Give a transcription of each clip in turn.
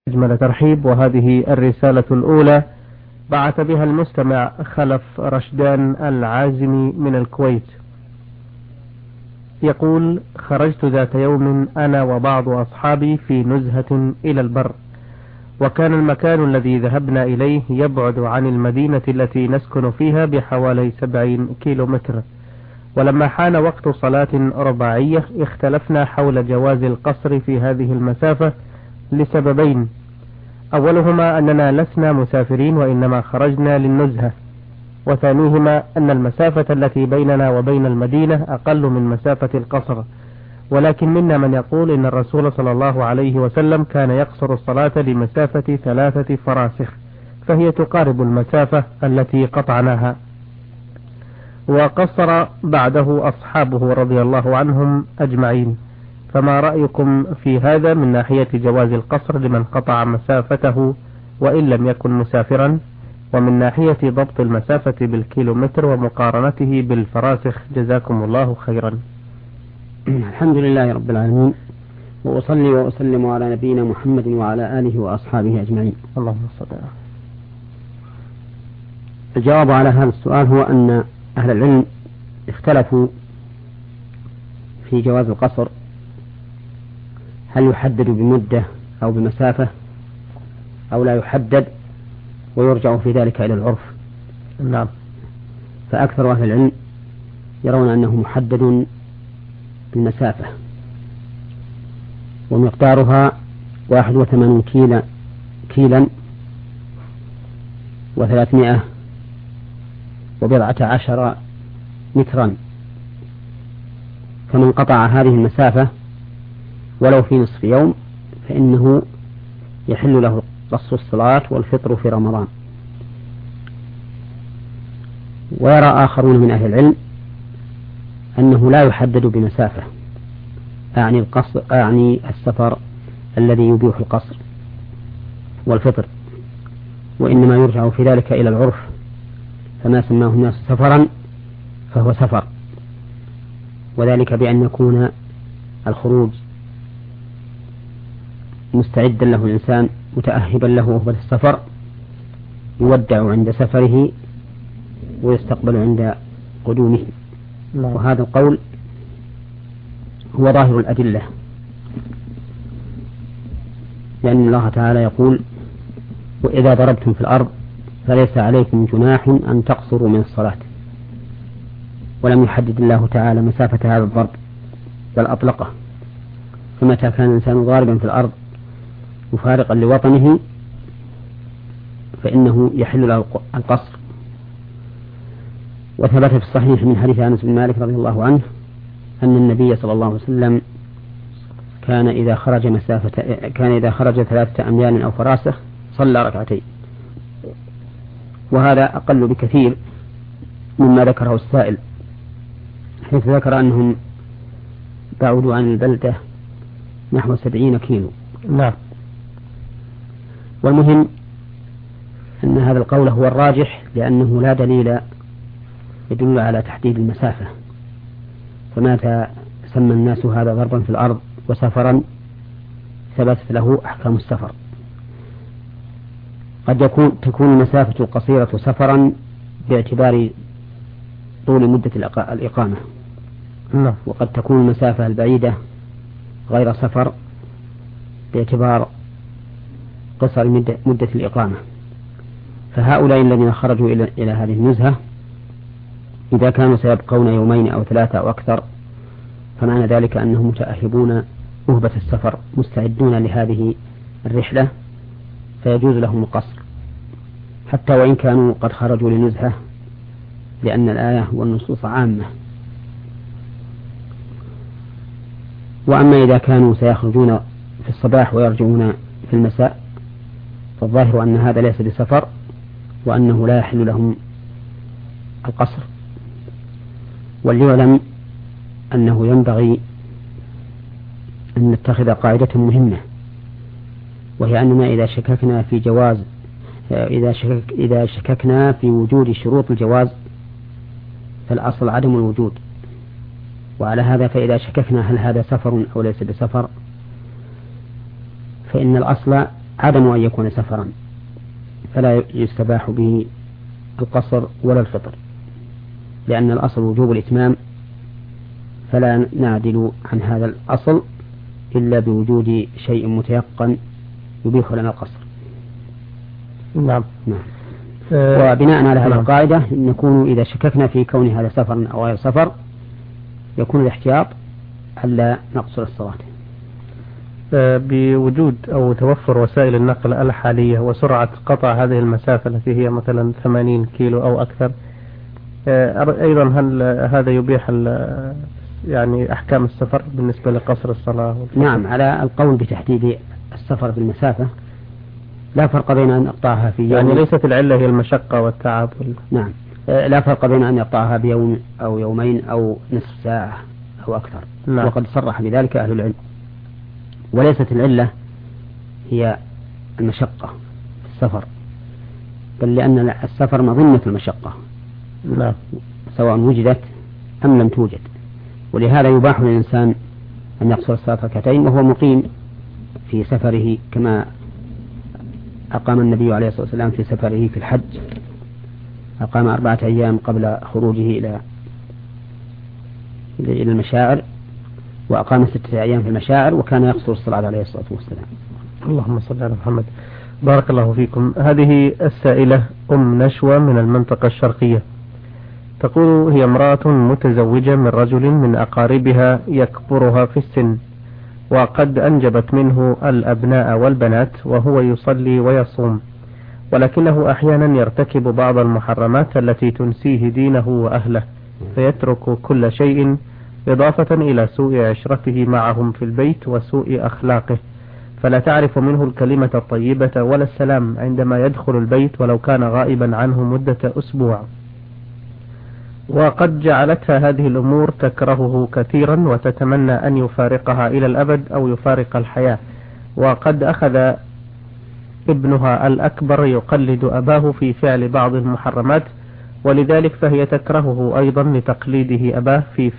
أجمل ترحيب. وهذه الرسالة الأولى بعث بها المستمع خلف رشدان العازمي من الكويت. يقول: خرجت ذات يوم أنا وبعض أصحابي في نزهة إلى البر، وكان المكان الذي ذهبنا إليه يبعد عن المدينة التي نسكن فيها بحوالي 70 كيلومتر. ولما حان وقت صلاة رباعية اختلفنا حول جواز القصر في هذه المسافة لسببين: أولهما أننا لسنا مسافرين وإنما خرجنا للنزهة، وثانيهما أن المسافة التي بيننا وبين المدينة أقل من مسافة القصر، ولكن منا من يقول إن الرسول صلى الله عليه وسلم كان يقصر الصلاة لمسافة 3 فراسخ، فهي تقارب المسافة التي قطعناها، وقصر بعده أصحابه رضي الله عنهم أجمعين. فما رأيكم في هذا من ناحية جواز القصر لمن قطع مسافته وإن لم يكن مسافرا، ومن ناحية ضبط المسافة بالكيلومتر ومقارنته بالفراسخ؟ جزاكم الله خيرا. الحمد لله رب العالمين، وأصلي وأسلم على نبينا محمد وعلى آله وأصحابه أجمعين. اللهم صل على. الجواب على هذا السؤال هو أن أهل العلم اختلفوا في جواز القصر، هل يحدد بمدة أو بمسافة أو لا يحدد، ويرجع في ذلك إلى العرف. نعم. فأكثر أهل العلم يرون أنه محدد بالمسافة، ومقدارها 81 كيلا و300 وبضعة عشر مترا. فمن قطع هذه المسافة ولو في نصف يوم فإنه يحل له قصر الصلاة والفطر في رمضان. ويرى آخرون من أهل العلم أنه لا يحدد بمسافة، أعني السفر الذي يبيح القصر والفطر، وإنما يرجع في ذلك إلى العرف، فما سماه الناس سفرا فهو سفر، وذلك بأن يكون الخروج مستعدا له الإنسان متأهبا له وهو السفر، يودع عند سفره ويستقبل عند قدومه. وهذا القول هو ظاهر الأدلة، لأن الله تعالى يقول: وإذا ضربتم في الأرض فليس عليكم جناح أن تقصروا من الصلاة. ولم يحدد الله تعالى مسافة هذا الضرب بل أطلقه، فمتى كان الإنسان ضاربا في الأرض مفارقا لوطنه فإنه يحل له القصر. وثبت في الصحيح من حديث أنس بن مالك رضي الله عنه أن النبي صلى الله عليه وسلم كان إذا خرج 3 أميال أو فراسخ صلى ركعتين، وهذا أقل بكثير مما ذكره السائل، حيث ذكر أنهم بعدوا عن البلدة نحو 70 كيلو. نعم. والمهم أن هذا القول هو الراجح، لأنه لا دليل يدل على تحديد المسافة، فمتى سمى الناس هذا ضربا في الأرض وسفرا ثبتت له أحكام السفر. قد تكون المسافة القصيرة سفرا باعتبار طول مدة الإقامة، وقد تكون المسافة البعيدة غير سفر باعتبار قصر مدة الإقامة. فهؤلاء الذين خرجوا إلى هذه النزهة إذا كانوا سيبقون 2 أو 3 أو أكثر، فمعنى ذلك أنهم متأهبون أهبة السفر مستعدون لهذه الرحلة، فيجوز لهم القصر حتى وإن كانوا قد خرجوا لنزهة، لأن الآية والنصوص عامة. وأما إذا كانوا سيخرجون في الصباح ويرجعون في المساء فالظاهر أن هذا ليس بسفر، وأنه لا يحل لهم القصر. وليعلم أنه ينبغي أن نتخذ قاعدة مهمة، وهي أننا إذا شككنا في وجود شروط الجواز فالأصل عدم الوجود. وعلى هذا فإذا شككنا هل هذا سفر أو ليس بسفر فإن الأصل عدم أن يكون سفرا فلا يستباح به القصر ولا الفطر، لأن الأصل وجوب الإتمام، فلا نعدل عن هذا الأصل إلا بوجود شيء متيقن يبيح لنا القصر. نعم. وبناء على هذه القاعدة نكون إذا شككنا في كون هذا سفر أو غير سفر يكون الاحتياط ألا نقصر الصلاة. بوجود أو توفر وسائل النقل الحالية وسرعة قطع هذه المسافة التي هي مثلا 80 كيلو أو أكثر، أيضا هل هذا يبيح يعني أحكام السفر بالنسبة لقصر الصلاة؟ نعم، على القول بتحديد السفر بالمسافة لا فرق بين أن يقطعها في يوم، يعني ليست العلة هي المشقة والتعب نعم، لا فرق بين أن يقطعها بيوم أو يومين أو نصف ساعة أو أكثر. نعم. وقد صرح بذلك أهل العلم. وليست العلة هي المشقة في السفر، بل لأن السفر مظنة المشقة. نعم. سواء وجدت أم لم توجد، ولهذا يباح للإنسان أن يقصر الصلاة ركعتين وهو مقيم في سفره، كما أقام النبي عليه الصلاة والسلام في سفره في الحج، أقام 4 أيام قبل خروجه إلى المشاعر، وأقام 6 أيام في المشاعر، وكان يقصر الصلاة عليه الصلاة والسلام. اللهم صل على محمد. بارك الله فيكم. هذه السائلة أم نشوى من المنطقة الشرقية، تقول هي امرأة متزوجة من رجل من أقاربها يكبرها في السن، وقد أنجبت منه الأبناء والبنات، وهو يصلي ويصوم، ولكنه أحيانا يرتكب بعض المحرمات التي تنسيه دينه وأهله، فيترك كل شيء، إضافة إلى سوء عشرته معهم في البيت وسوء أخلاقه، فلا تعرف منه الكلمة الطيبة ولا السلام عندما يدخل البيت ولو كان غائبا عنه مدة أسبوع. وقد جعلتها هذه الأمور تكرهه كثيرا وتتمنى أن يفارقها إلى الأبد أو يفارق الحياة. وقد أخذ ابنها الأكبر يقلد أباه في فعل بعض المحرمات، ولذلك فهي تكرهه أيضا لتقليده أباه في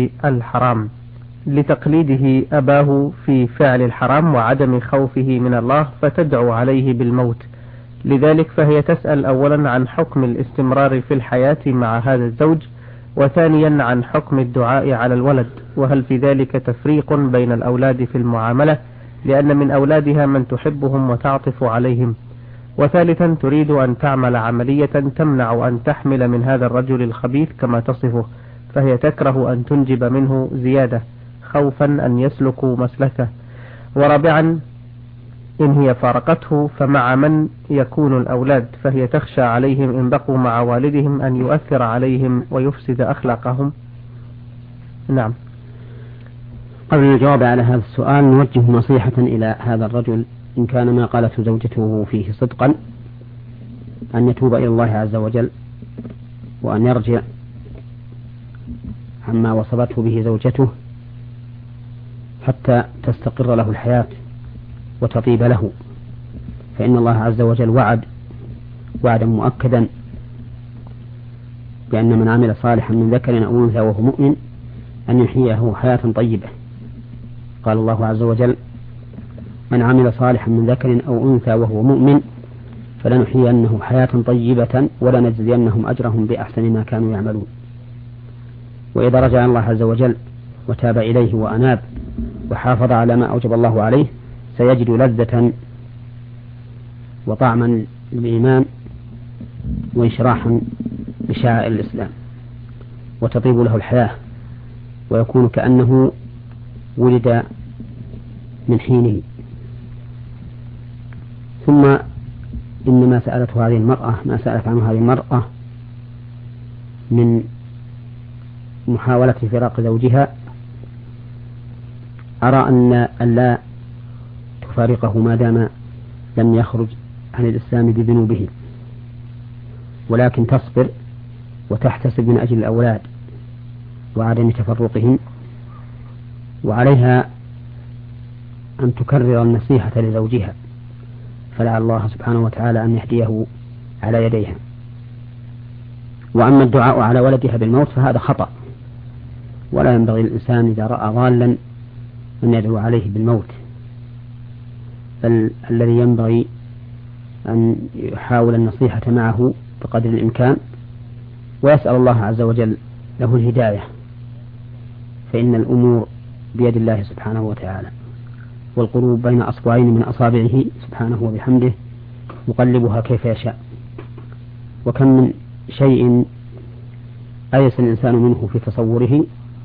فعل الحرام وعدم خوفه من الله، فتدعو عليه بالموت. لذلك فهي تسأل أولا عن حكم الاستمرار في الحياة مع هذا الزوج، وثانيا عن حكم الدعاء على الولد، وهل في ذلك تفريق بين الأولاد في المعاملة، لأن من أولادها من تحبهم وتعطف عليهم، وثالثا تريد أن تعمل عملية تمنع أن تحمل من هذا الرجل الخبيث كما تصفه، فهي تكره أن تنجب منه زيادة خوفا أن يسلكوا مسلكه. ورابعا إن هي فارقته فمع من يكون الأولاد، فهي تخشى عليهم إن بقوا مع والدهم أن يؤثر عليهم ويفسد أخلاقهم. نعم. قبل الجواب على هذا السؤال نوجه نصيحة إلى هذا الرجل، إن كان ما قالته زوجته فيه صدقا، أن يتوب إلى الله عز وجل وأن يرجع عما وصفته به زوجته حتى تستقر له الحياة وتطيب له، فإن الله عز وجل وعدا مؤكدا بأن من عمل صالحا من ذكر أو أنثى وهو مؤمن أن يحييه حياة طيبة. قال الله عز وجل: من عمل صالحا من ذكر أو أنثى وهو مؤمن فلنحيينه حياة طيبة ولنجزينهم أجرهم بأحسن ما كانوا يعملون. وإذا رجع الله عز وجل وتاب إليه وأناب وحافظ على ما أوجب الله عليه سيجد لذة وطعما للإيمان وإشراحا بشعائر الإسلام، وتطيب له الحياة ويكون كأنه ولد من حينه. ثم إن ما سألته هذه المرأة، ما سألت عنه هذه المرأة من محاولة فراق زوجها، أرى أن لا تفارقه ما دام لم يخرج عن الإسلام بذنوبه، ولكن تصبر وتحتسب من أجل الأولاد وعدم تفرقهم، وعليها أن تكرر النصيحة لزوجها، فلعل الله سبحانه وتعالى أن يهديه على يديها. وأما الدعاء على ولدها بالموت فهذا خطأ، ولا ينبغي للإنسان إذا رأى ضالا أن يدعو عليه بالموت، بل الذي ينبغي أن يحاول النصيحة معه بقدر الإمكان ويسأل الله عز وجل له الهداية، فإن الأمور بيد الله سبحانه وتعالى، والقلوب بين أصبعين من أصابعه سبحانه وبحمده يقلبها كيف يشاء. وكم من شيء أيس الإنسان منه في تصوره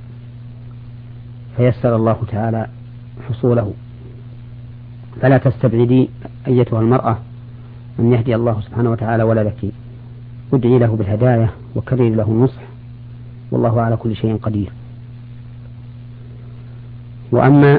فيسر الله تعالى حصوله. فلا تستبعدي أيتها المرأة أن يهدي الله سبحانه وتعالى ولدك، ادعي له بالهداية وكرر له النصح، والله على كل شيء قدير. وأما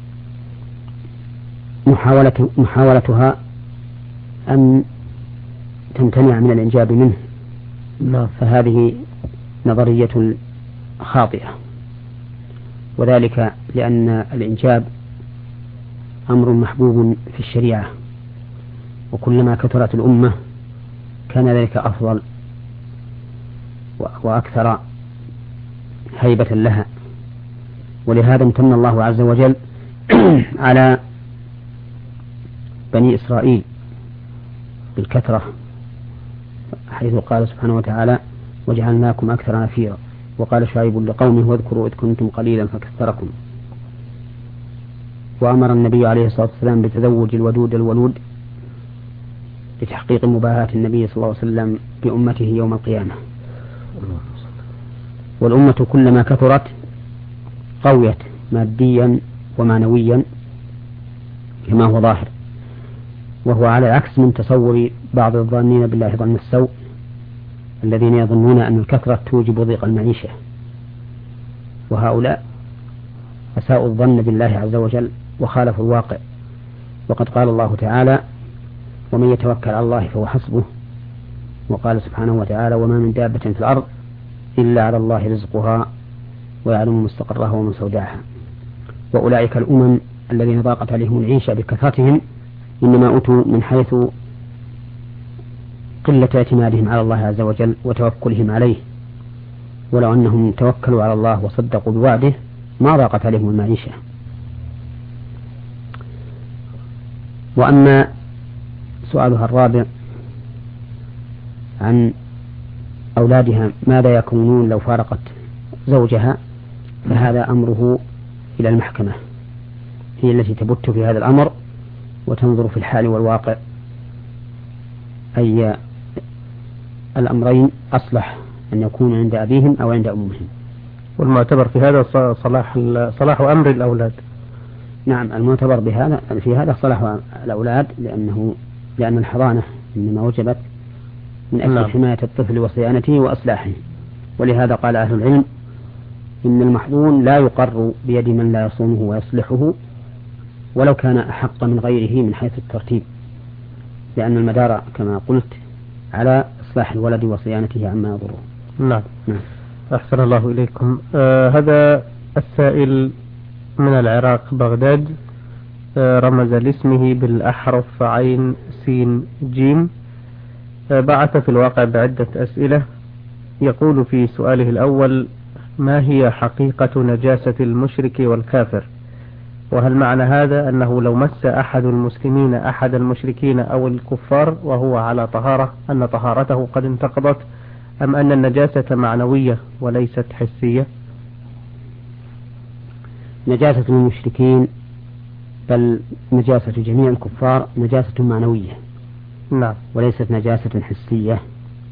محاولتها أن تمتنع من الإنجاب منه فهذه نظرية خاطئة، وذلك لأن الإنجاب أمر محبوب في الشريعة، وكلما كثرت الأمة كان ذلك أفضل وأكثر هيبة لها. ولهذا امتن الله عز وجل على بني إسرائيل بالكثرة، حيث قال سبحانه وتعالى وجعلناكم أكثر نفيرا. وقال شعيب لقومه واذكروا إذ كنتم قليلا فكثركم. وأمر النبي عليه الصلاة والسلام بتزوج الودود الولود لتحقيق مباهاة النبي صلى الله عليه وسلم بأمته يوم القيامة. والأمة كلما كثرت قويت ماديا ومعنويا كما هو ظاهر، وهو على العكس من تصور بعض الظانين بالله ظن السوء الذين يظنون أن الكثرة توجب ضيق المعيشة، وهؤلاء أساءوا الظن بالله عز وجل وخالفوا الواقع. وقد قال الله تعالى ومن يتوكل على الله فهو حسبه، وقال سبحانه وتعالى وما من دابة في الأرض إلا على الله رزقها ويعلم مستقرها ومستودعها. وأولئك الأمم الذين ضاقت عليهم العيشة بكثرتهم إنما أتوا من حيث قلة اعتمادهم على الله عز وجل وتوكلهم عليه، ولو أنهم توكلوا على الله وصدقوا بوعده ما ضاقت عليهم المعيشة. وأما سؤالها الرابع عن أولادها ماذا يكونون لو فارقت زوجها، فهذا أمره إلى المحكمة، هي التي تبت في هذا الأمر وتنظر في الحال والواقع أي الأمرين أصلح أن يكون عند أبيهم أو عند أمهم. والمعتبر في هذا صلاح أمر الأولاد. نعم، المعتبر في هذا صلاح الأولاد، لأن الحضانة إنما وجبت من أجل حماية الطفل وصيانته وأصلاحه. ولهذا قال أهل العلم إن المحظون لا يقر بيد من لا يصومه ويصلحه ولو كان أحق من غيره من حيث الترتيب، لأن المدار كما قلت على إصلاح الولد وصيانته عما يضره. نعم. أحسن الله إليكم. هذا السائل من العراق بغداد، رمز لاسمه بالأحرف عين سين جيم، بعث في الواقع بعدة أسئلة. يقول في سؤاله الأول ما هي حقيقة نجاسة المشرك والكافر؟ وهل معنى هذا أنه لو مس أحد المسلمين أحد المشركين أو الكفار وهو على طهارة أن طهارته قد انتقضت، أم أن النجاسة معنوية وليست حسية؟ نجاسة المشركين بل نجاسة جميع الكفار نجاسة معنوية، نعم، وليست نجاسة حسية،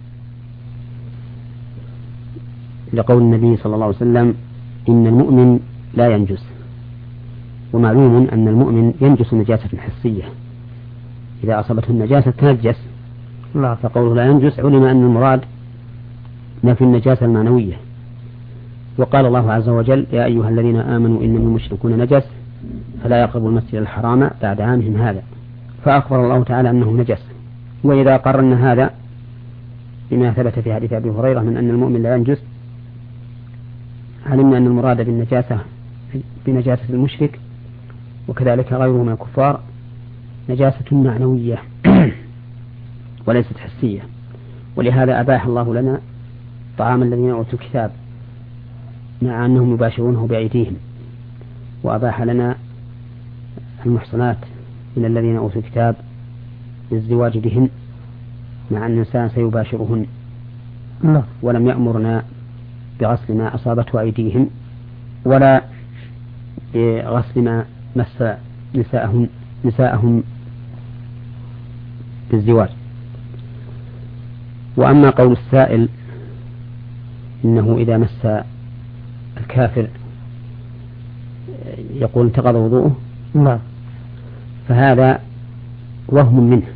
لقول النبي صلى الله عليه وسلم إن المؤمن لا ينجس. ومعلوم أن المؤمن ينجس نجاسة حسية، إذا أصابته النجاسة تنجس. نعم. فقوله لا ينجس علم أن المراد نفي النجاسة المعنوية. وقال الله عز وجل يا أيها الذين آمنوا إنما المشركون نجس فلا يقربوا المسجد الحرام بعد عامهم هذا، فأخبر الله تعالى أنه نجس. وإذا قررنا هذا بما ثبت في حديث أبي هريرة من أن المؤمن لا ينجس، علمنا أن المراد بنجاسة المشرك وكذلك غيره من الكفار نجاسة معنوية وليست حسية. ولهذا أباح الله لنا طعام الذين أوتوا الكتاب مع أنهم يباشرونه بأيديهم، وأباح لنا المحصنات من الذين أوتوا الكتاب بالزواج بهن مع أن الإنسان سيباشرهن، ولم يأمرنا بغسل ما أصابته أيديهم ولا بغسل ما مس نساءهم بالزواج. وأما قول السائل إنه إذا مس الكافر يقول انتقض وضوءه، فهذا وهم منه،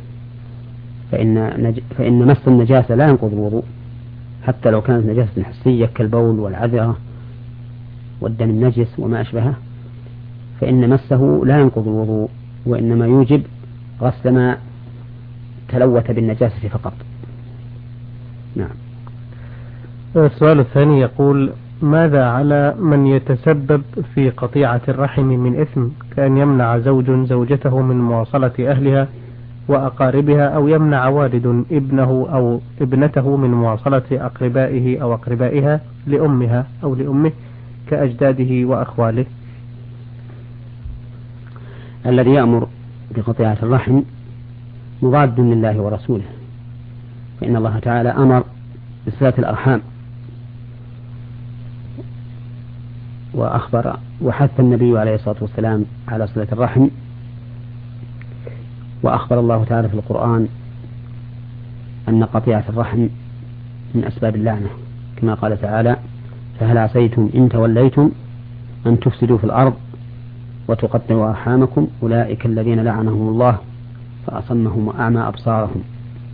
فإن مس النجاسة لا ينقض الوضوء حتى لو كانت نجاسة حسية كالبول والعذرة والدم النجس وما أشبهه، فإن مسه لا ينقض الوضوء، وإنما يوجب غسل ما تلوث بالنجاسة فقط. نعم. السؤال الثاني يقول: ماذا على من يتسبب في قطيعة الرحم من إثم، كأن يمنع زوجته من مواصلة أهلها وأقاربها، أو يمنع والد ابنه أو ابنته من مواصلة أقربائه أو أقربائها لأمها أو لأمه كأجداده وأخواله؟ الذي يأمر بقطيعة الرحم مضاد لله ورسوله، فإن الله تعالى أمر بصلة الأرحام وأخبر وحث النبي عليه الصلاة والسلام على صلة الرحم، وأخبر الله تعالى في القرآن أن قطيعة الرحم من أسباب اللعنة، كما قال تعالى: فهل عسيتم إن توليتم أن تفسدوا في الأرض وتقطعوا أرحامكم أولئك الذين لعنهم الله فأصمهم وأعمى أبصارهم.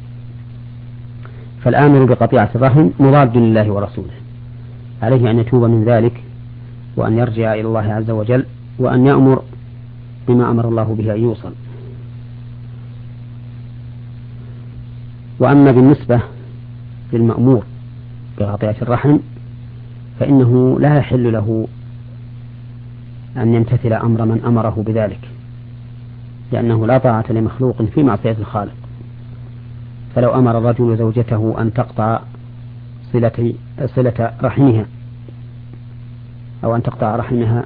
فالآمر بقطيعة الرحم مضاد لله ورسوله، عليه أن يتوب من ذلك وأن يرجع إلى الله عز وجل وأن يأمر بما أمر الله به أن يوصل. وأما بالنسبة للمأمور بقطيعة الرحم فإنه لا يحل له أن يمتثل أمر من أمره بذلك، لأنه لا طاعة لمخلوق في معصية الخالق. فلو أمر الرجل زوجته أن تقطع صلة رحمها أو أن تقطع رحمها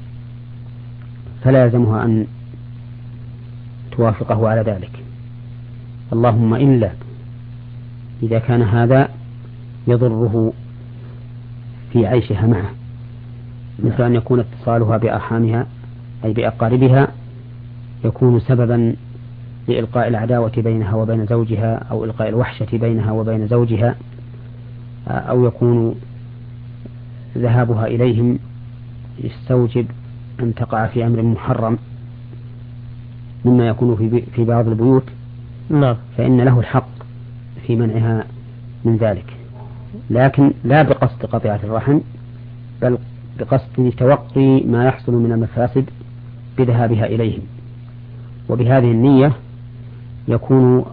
فلا يلزمها أن توافقه على ذلك، اللهم إلا إذا كان هذا يضره في عيشها معه، مثل أن يكون اتصالها بأرحامها أي بأقاربها يكون سببا لإلقاء العداوة بينها وبين زوجها، أو إلقاء الوحشة بينها وبين زوجها، أو يكون ذهابها إليهم يستوجب أن تقع في أمر محرم مما يكون في بعض البيوت، فإن له الحق في منعها من ذلك، لكن لا بقصد قطيعة الرحم، بل بقصد توقي ما يحصل من المفاسد بذهابها إليهم. وبهذه النية يكون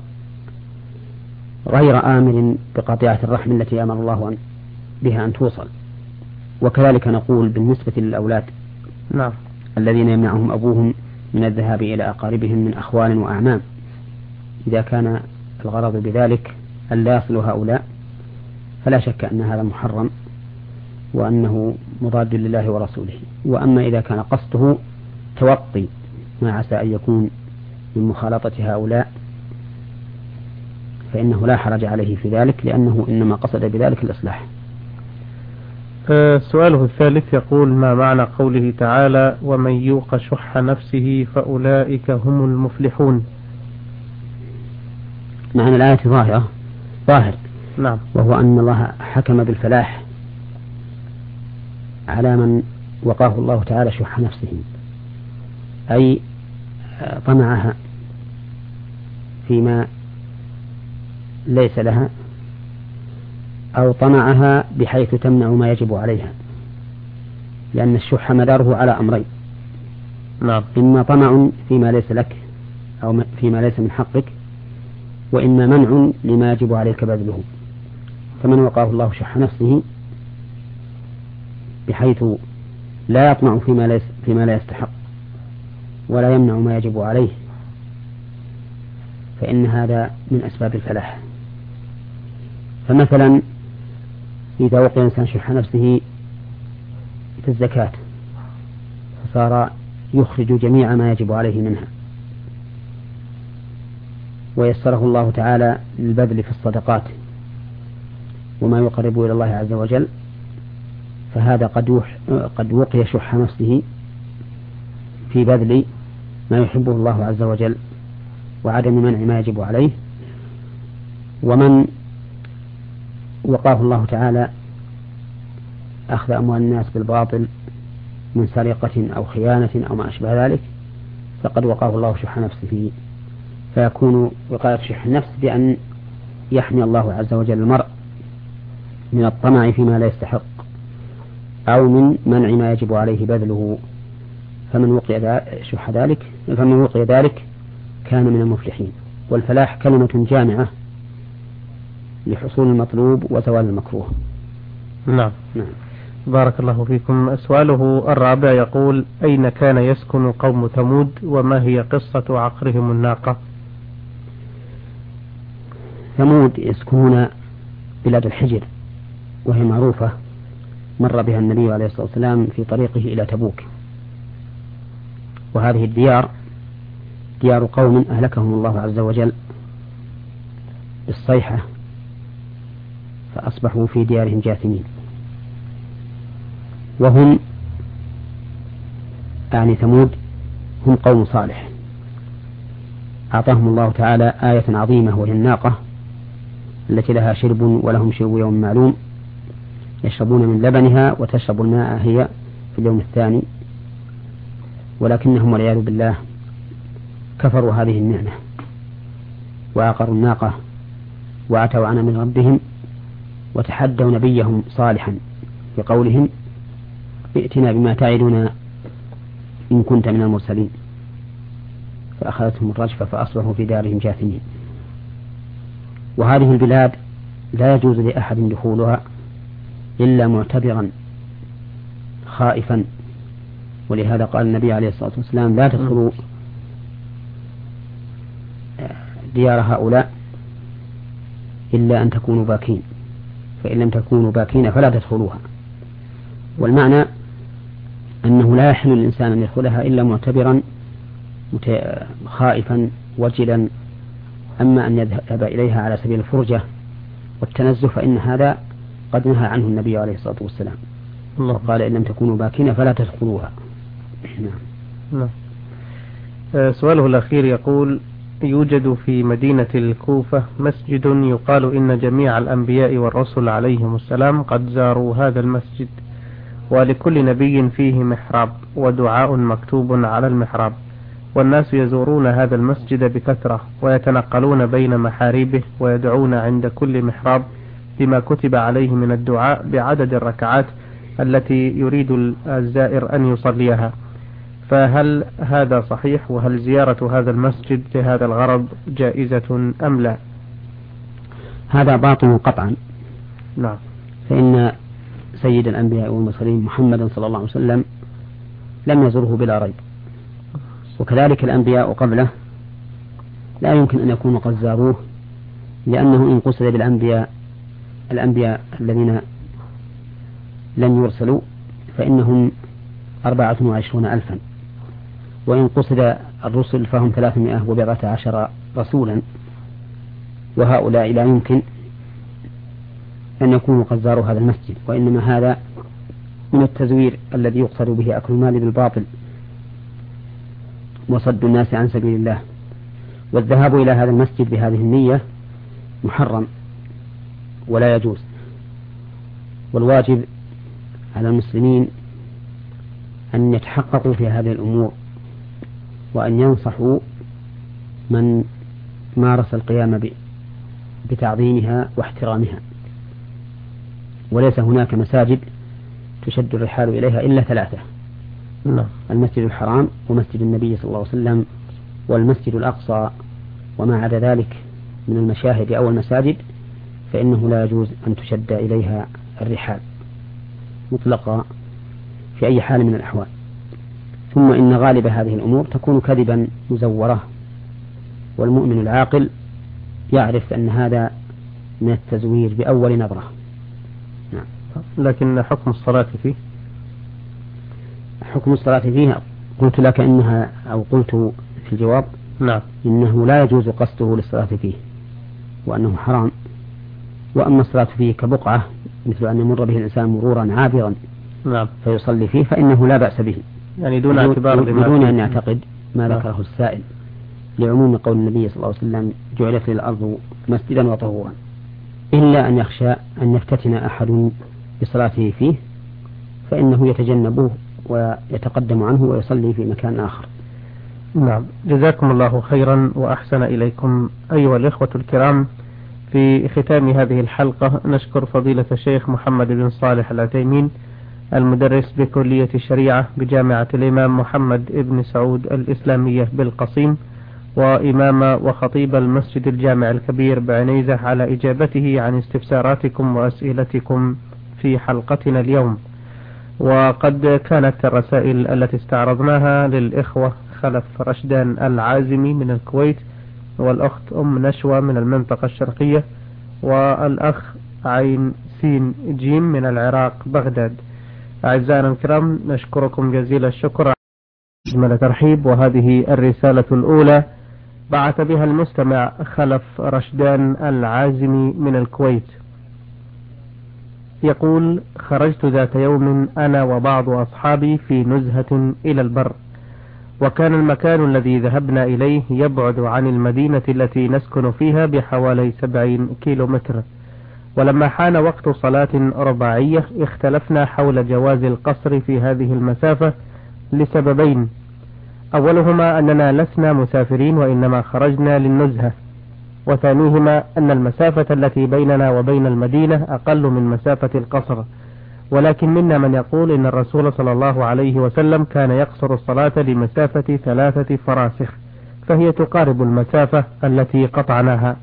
غير آمر بقطيعة الرحم التي أمر الله بها أن توصل. وكذلك نقول بالنسبة للأولاد الذين يمنعهم أبوهم من الذهاب إلى أقاربهم من أخوال وأعمام، إذا كان الغرض بذلك أن لا يصلوا هؤلاء فلا شك أن هذا محرم وأنه مضاد لله ورسوله. وأما إذا كان قصده توقي ما عسى أن يكون من مخالطة هؤلاء فإنه لا حرج عليه في ذلك، لأنه إنما قصد بذلك الإصلاح. سؤاله الثالث يقول: ما معنى قوله تعالى: ومن يوق شح نفسه فأولئك هم المفلحون؟ معنى الآية ظاهر، وهو أن الله حكم بالفلاح على من وقاه الله تعالى شح نفسه، أي طمعها فيما ليس لها، أو طمعها بحيث تمنع ما يجب عليها، لأن الشح مداره على أمرين: إما طمع فيما ليس لك أو فيما ليس من حقك، وإما منع لما يجب عليك بذله. فمن وقاه الله شح نفسه بحيث لا يطمع فيما لا يستحق ولا يمنع ما يجب عليه، فإن هذا من أسباب الفلاح. فمثلا إذا وقع الإنسان شح نفسه في الزكاة فصار يخرج جميع ما يجب عليه منها، ويسره الله تعالى للبذل في الصدقات وما يقرب إلى الله عز وجل، فهذا قد وقي شح نفسه في بذل ما يحبه الله عز وجل وعدم منع ما يجب عليه. ومن وقاه الله تعالى أخذ أموال الناس بالباطل من سرقة أو خيانة أو ما أشبه ذلك فقد وقاه الله شح نفسه، فيكون وقاية شح النفس بأن يحمي الله عز وجل المرء من الطمع فيما لا يستحق أو من منع ما يجب عليه بذله، فمن وقي ذلك كان من المفلحين. والفلاح كلمة جامعة لحصول المطلوب وزوال المكروه. نعم. بارك الله فيكم. سؤاله الرابع يقول: أين كان يسكن قوم ثمود وما هي قصة عقرهم الناقة؟ ثمود يسكنون بلاد الحجر وهي معروفة، مر بها النبي عليه الصلاة والسلام في طريقه إلى تبوك، وهذه الديار ديار قوم أهلكهم الله عز وجل بالصيحة فأصبحوا في ديارهم جاثمين. وهم يعني ثمود هم قوم صالح، أعطاهم الله تعالى آية عظيمة وهي الناقة التي لها شرب ولهم شرب يوم معلوم، يشربون من لبنها وتشرب الماء هي في اليوم الثاني، ولكنهم والعياذ بالله كفروا هذه النعمة وعقروا الناقة وعتوا عن أمر ربهم وتحدوا نبيهم صالحا بقولهم: ائتنا بما تعدنا إن كنت من المرسلين، فأخذتهم الرجفة فأصبحوا في دارهم جاثمين. وهذه البلاد لا يجوز لأحد دخولها إلا معتبرا خائفا، ولهذا قال النبي عليه الصلاة والسلام: لا تدخلوا ديار هؤلاء إلا أن تكونوا باكين، فإن لم تكونوا باكين فلا تدخلوها. والمعنى أنه لا يحل الإنسان أن يدخلها إلا معتبرا خائفا وجلا. أما أن يذهب إليها على سبيل الفرجة والتنزه فإن هذا قد نهى عنه النبي عليه الصلاة والسلام، قال: إن لم تكونوا باكين فلا تدخلوها. نعم. سؤاله الأخير يقول: يوجد في مدينة الكوفة مسجد يقال إن جميع الأنبياء والرسل عليهم السلام قد زاروا هذا المسجد، ولكل نبي فيه محراب ودعاء مكتوب على المحراب، والناس يزورون هذا المسجد بكثرة ويتنقلون بين محاريبه ويدعون عند كل محراب بما كتب عليه من الدعاء بعدد الركعات التي يريد الزائر أن يصليها، فهل هذا صحيح؟ وهل زيارة هذا المسجد لهذا الغرض جائزة أم لا؟ هذا باطل قطعا. نعم. فإن سيد الأنبياء والمرسلين محمدا صلى الله عليه وسلم لم يزره بلا ريب، وكذلك الأنبياء قبله لا يمكن أن يكونوا قد زاروه، لأنه إن قصد بالأنبياء الذين لم يرسلوا فإنهم 24,000، وإن قصد الرسل فهم 317 رسولا، وهؤلاء لا يمكن أن يكونوا قد زاروا هذا المسجد، وإنما هذا من التزوير الذي يقصد به أكل المال بالباطل وصد الناس عن سبيل الله. والذهاب إلى هذا المسجد بهذه النية محرم ولا يجوز، والواجب على المسلمين أن يتحققوا في هذه الأمور وأن ينصحوا من مارس القيام بتعظيمها واحترامها. وليس هناك مساجد تشد الرحال إليها إلا 3: المسجد الحرام ومسجد النبي صلى الله عليه وسلم والمسجد الأقصى، وما عدا ذلك من المشاهد أو المساجد فإنه لا يجوز أن تشد إليها الرحال مطلقا في أي حال من الأحوال. ثم إن غالب هذه الأمور تكون كذبا مزورة، والمؤمن العاقل يعرف أن هذا من التزوير بأول نظرة. نعم. لكن حكم الصلاة فيه؟ حكم الصلاة فيها قلت لك إنها، أو قلت في الجواب نعم. إنه لا يجوز قصده للصلاة فيه وأنه حرام. وأما الصلاة فيه كبقعة مثل أن يمر به الإنسان مرورا عابرا نعم. فيصلي فيه فإنه لا بأس به، يعني دون اعتبار بدون أن يعتقد ما ذكره السائل، لعموم قول النبي صلى الله عليه وسلم جعلت لي الأرض مسجدا وطهورا، إلا أن يخشى أن يفتتن أحد بصلاته فيه فإنه يتجنبه ويتقدم عنه ويصلي في مكان آخر. نعم. جزاكم الله خيرا وأحسن إليكم. أيها الإخوة الكرام، في ختام هذه الحلقة نشكر فضيلة الشيخ محمد بن صالح العثيمين المدرس بكلية الشريعة بجامعة الإمام محمد بن سعود الإسلامية بالقصيم، وإمام وخطيب المسجد الجامع الكبير بعنيزة، على إجابته عن استفساراتكم وأسئلتكم في حلقتنا اليوم. وقد كانت الرسائل التي استعرضناها للإخوة خلف رشدان العازمي من الكويت، والأخت أم نشوى من المنطقة الشرقية، والأخ عين سين جيم من العراق بغداد. أعزائنا الكرام، نشكركم جزيل الشكر أجمل ترحيب. وهذه الرسالة الأولى بعث بها المستمع خلف رشدان العازمي من الكويت، يقول: خرجت ذات يوم أنا وبعض أصحابي في نزهة إلى البر، وكان المكان الذي ذهبنا إليه يبعد عن المدينة التي نسكن فيها بحوالي 70 كيلومتر. ولما حان وقت صلاة رباعية اختلفنا حول جواز القصر في هذه المسافة لسببين: أولهما أننا لسنا مسافرين وإنما خرجنا للنزهة، وثانيهما أن المسافة التي بيننا وبين المدينة أقل من مسافة القصر، ولكن منا من يقول إن الرسول صلى الله عليه وسلم كان يقصر الصلاة لمسافة 3 فراسخ، فهي تقارب المسافة التي قطعناها.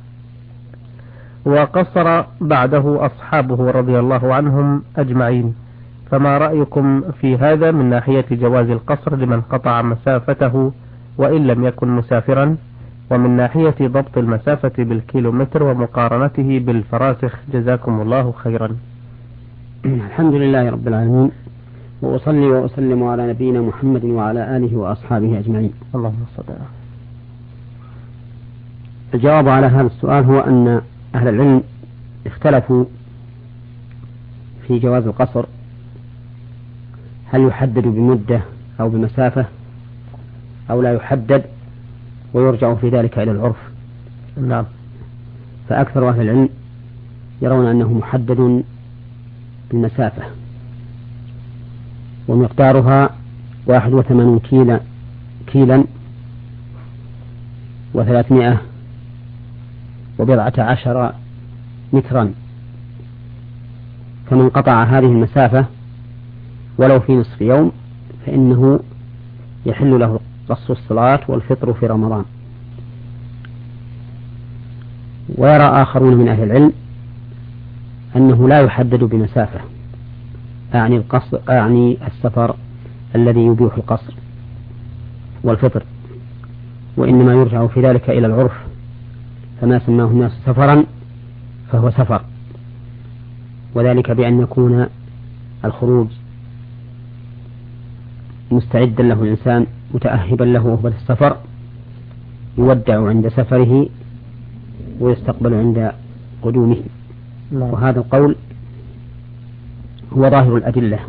وقصر بعده أصحابه رضي الله عنهم أجمعين، فما رأيكم في هذا من ناحية جواز القصر لمن قطع مسافته وإن لم يكن مسافرا، ومن ناحية ضبط المسافة بالكيلومتر ومقارنته بالفراسخ؟ جزاكم الله خيرا. الحمد لله رب العالمين، وأصلي وأسلم على نبينا محمد وعلى آله وأصحابه أجمعين. اللهم صل على. الجواب على هذا السؤال هو أن أهل العلم اختلفوا في جواز القصر، هل يحدد بمدة أو بمسافة أو لا يحدد، ويرجع في ذلك إلى العرف. نعم. فأكثر أهل العلم يرون أنه محدد بالمسافة، ومقدارها 81 كيلا و310 مترا، فمن قطع هذه المسافة ولو في نصف يوم فإنه يحل له قصر الصلاة والفطر في رمضان. ويرى آخرون من أهل العلم أنه لا يحدد بمسافة، أعني السفر الذي يبيح القصر والفطر، وإنما يرجع في ذلك إلى العرف، فما سماه الناس سفرا فهو سفر، وذلك بأن يكون الخروج مستعدا له الإنسان متأهبا له وهو السفر، يودع عند سفره ويستقبل عند قدومه. وهذا القول هو ظاهر الأدلة،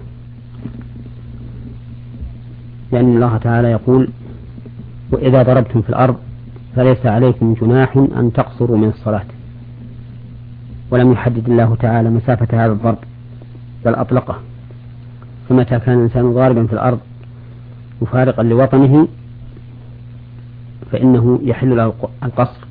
لأن الله تعالى يقول: وإذا ضربتم في الأرض فليس عليكم جناح أن تقصروا من الصلاة، ولم يحدد الله تعالى مسافة هذا الضرب بل أطلقه، فمتى كان الإنسان ضاربا في الأرض مفارقا لوطنه فإنه يحل له القصر.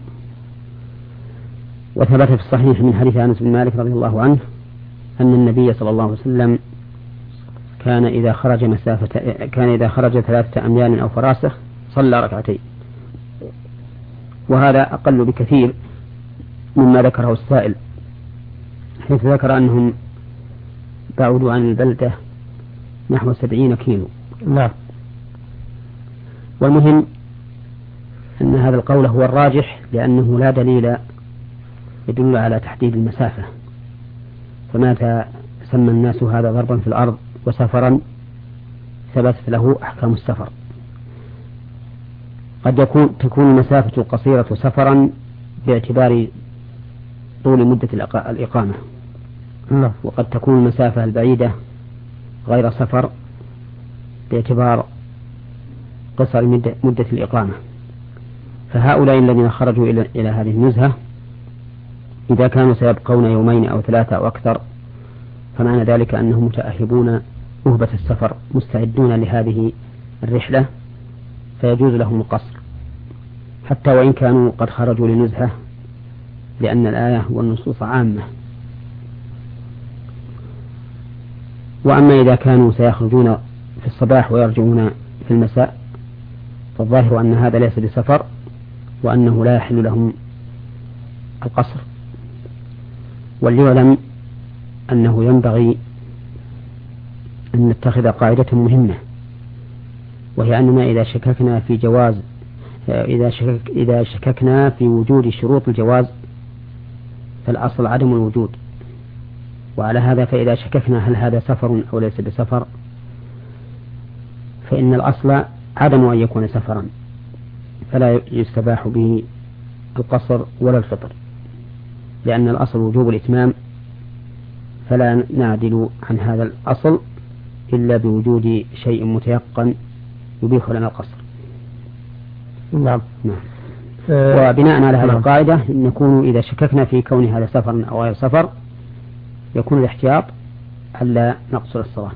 وثبت في الصحيح من حديث أنس بن مالك رضي الله عنه أن النبي صلى الله عليه وسلم كان إذا خرج 3 أميال أو فراسخ صلى ركعتين، وهذا أقل بكثير مما ذكره السائل، حيث ذكر أنهم بعدوا عن البلدة نحو 70 كيلو. نعم. والمهم أن هذا القول هو الراجح، لأنه لا دليل يدل على تحديد المسافة، فمتى سمى الناس هذا ضربا في الأرض وسفرا ثبتت له أحكام السفر. قد تكون المسافة القصيرة سفرا باعتبار طول مدة الإقامة. وقد تكون المسافة البعيدة غير سفر باعتبار قصر مدة الإقامة. فهؤلاء الذين خرجوا إلى هذه النزهة إذا كانوا سيبقون يومين أو 3 أو أكثر فمعنى ذلك أنهم متأهبون أهبة السفر مستعدون لهذه الرحلة، فيجوز لهم القصر حتى وإن كانوا قد خرجوا لنزهة، لأن الآية والنصوص عامة. وأما إذا كانوا سيخرجون في الصباح ويرجعون في المساء فالظاهر أن هذا ليس بسفر وأنه لا يحل لهم القصر. وليعلم أنه ينبغي أن نتخذ قاعدة مهمة، وهي أننا إذا شككنا في وجود شروط الجواز فالأصل عدم الوجود. وعلى هذا فإذا شككنا هل هذا سفر أو ليس بسفر فإن الأصل عدم أن يكون سفرا، فلا يستباح به القصر ولا الفطر، لأن الأصل وجوب الإتمام، فلا نعدل عن هذا الأصل إلا بوجود شيء متيقن يبيح لنا القصر. نعم. وبناء على هذه القاعدة نكون إذا شككنا في كون هذا سفر أو غير سفر يكون الاحتياط ألا نقصر الصلاة.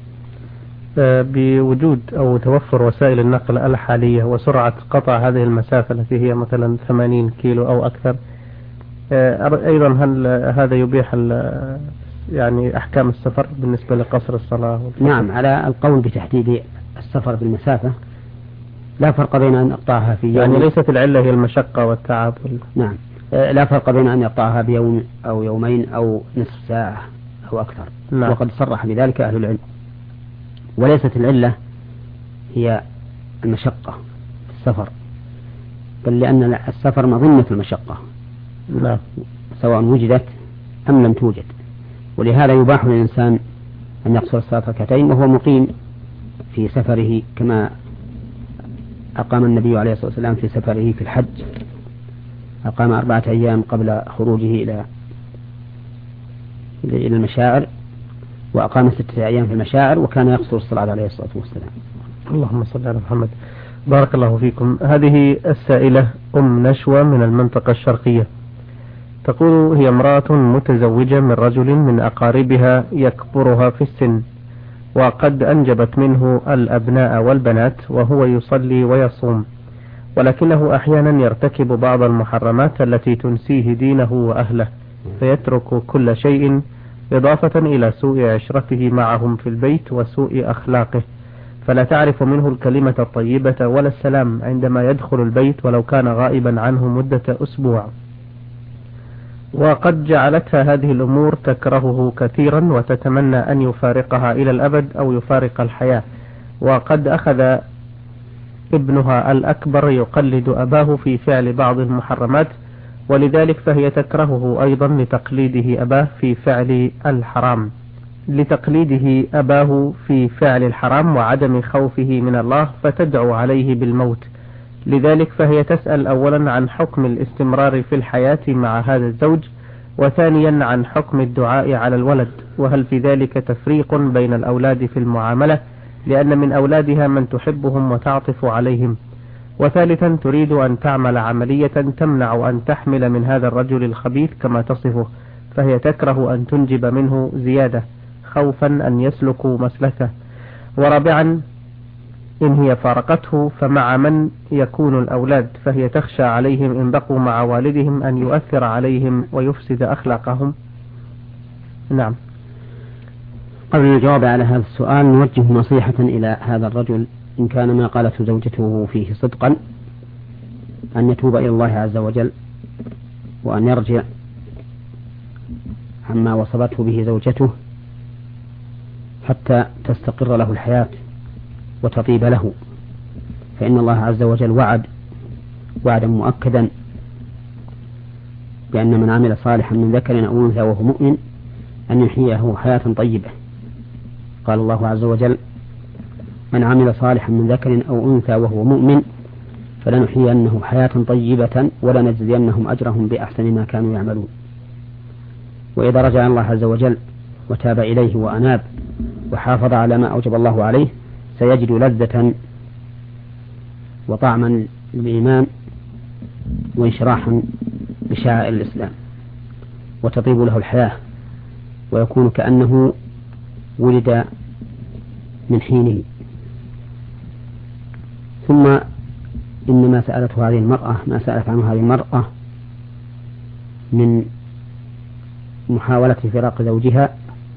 بوجود أو توفر وسائل النقل الحالية وسرعة قطع هذه المسافة التي هي مثلا 80 كيلو أو أكثر، أيضا هل هذا يبيح يعني أحكام السفر بالنسبة لقصر الصلاة؟ نعم، على القول بتحديد السفر بالمسافة لا فرق بين أن يقطعها في يوم، يعني ليست العلة هي المشقة والتعب نعم، لا فرق بين أن يقطعها بيوم أو يومين أو نصف ساعة أو أكثر. نعم. وقد صرح بذلك أهل العلم. وليست العلة هي المشقة في السفر، بل لأن السفر مظنة المشقة. نعم. سواء وجدت أم لم توجد، ولهذا يباح للإنسان أن يقصر الصلاة ركعتين وهو مقيم في سفره، كما أقام النبي عليه الصلاة والسلام في سفره في الحج، أقام 4 أيام قبل خروجه إلى المشاعر، وأقام 6 أيام في المشاعر، وكان يقصر الصلاة عليه الصلاة والسلام. اللهم صل على محمد. بارك الله فيكم. هذه السائلة أم نشوى من المنطقة الشرقية، تقول هي امرأة متزوجة من رجل من أقاربها يكبرها في السن، وقد أنجبت منه الأبناء والبنات، وهو يصلي ويصوم، ولكنه أحيانا يرتكب بعض المحرمات التي تنسيه دينه وأهله، فيترك كل شيء، إضافة إلى سوء عشرته معهم في البيت وسوء أخلاقه، فلا تعرف منه الكلمة الطيبة ولا السلام عندما يدخل البيت ولو كان غائبا عنه مدة أسبوع. وقد جعلتها هذه الأمور تكرهه كثيرا وتتمنى أن يفارقها إلى الأبد أو يفارق الحياة. وقد أخذ ابنها الأكبر يقلد أباه في فعل بعض المحرمات، ولذلك فهي تكرهه أيضا لتقليده أباه في فعل الحرام وعدم خوفه من الله، فتدعو عليه بالموت. لذلك فهي تسأل أولا عن حكم الاستمرار في الحياة مع هذا الزوج، وثانيا عن حكم الدعاء على الولد، وهل في ذلك تفريق بين الأولاد في المعاملة، لأن من أولادها من تحبهم وتعطف عليهم، وثالثا تريد أن تعمل عملية تمنع أن تحمل من هذا الرجل الخبيث كما تصفه، فهي تكره أن تنجب منه زيادة خوفا أن يسلكوا مسلكه. ورابعا إن هي فارقته فمع من يكون الأولاد، فهي تخشى عليهم إن بقوا مع والدهم أن يؤثر عليهم ويفسد أخلاقهم. نعم. قبل الجواب على هذا السؤال نوجه نصيحة إلى هذا الرجل، إن كان ما قالته زوجته فيه صدقا، أن يتوب إلى الله عز وجل وأن يرجع عما وصفته به زوجته حتى تستقر له الحياة وتطيب له، فإن الله عز وجل وعدا مؤكدا بأن من عمل صالحا من ذكر أو أنثى وهو مؤمن أن يحييه حياة طيبة. قال الله عز وجل: من عمل صالحا من ذكر أو أنثى وهو مؤمن فلنحيينهم حياة طيبة ولنجزينهم أجرهم بأحسن ما كانوا يعملون. وإذا رجع الله عز وجل وتاب إليه وأناب وحافظ على ما أوجب الله عليه سيجد لذة وطعما للإيمان وانشراحا بشعائر الإسلام، وتطيب له الحياة ويكون كأنه ولد من حينه. ثم إن ما سألت عنه هذه المرأة من محاولة فراق زوجها،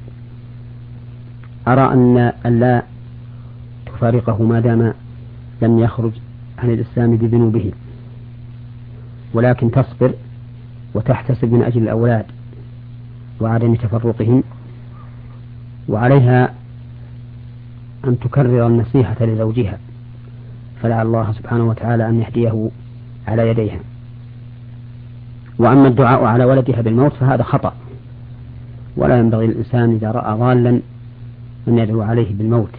أرى أن لا تفارقه ما دام لم يخرج عن الإسلام بذنوبه، ولكن تصبر وتحتسب من أجل الأولاد وعدم تفرقهم، وعليها أن تكرر النصيحة لزوجها، فلعل الله سبحانه وتعالى أن يهديه على يديها. وأما الدعاء على ولدها بالموت فهذا خطأ، ولا ينبغي الإنسان إذا رأى ضالا أن يدعو عليه بالموت،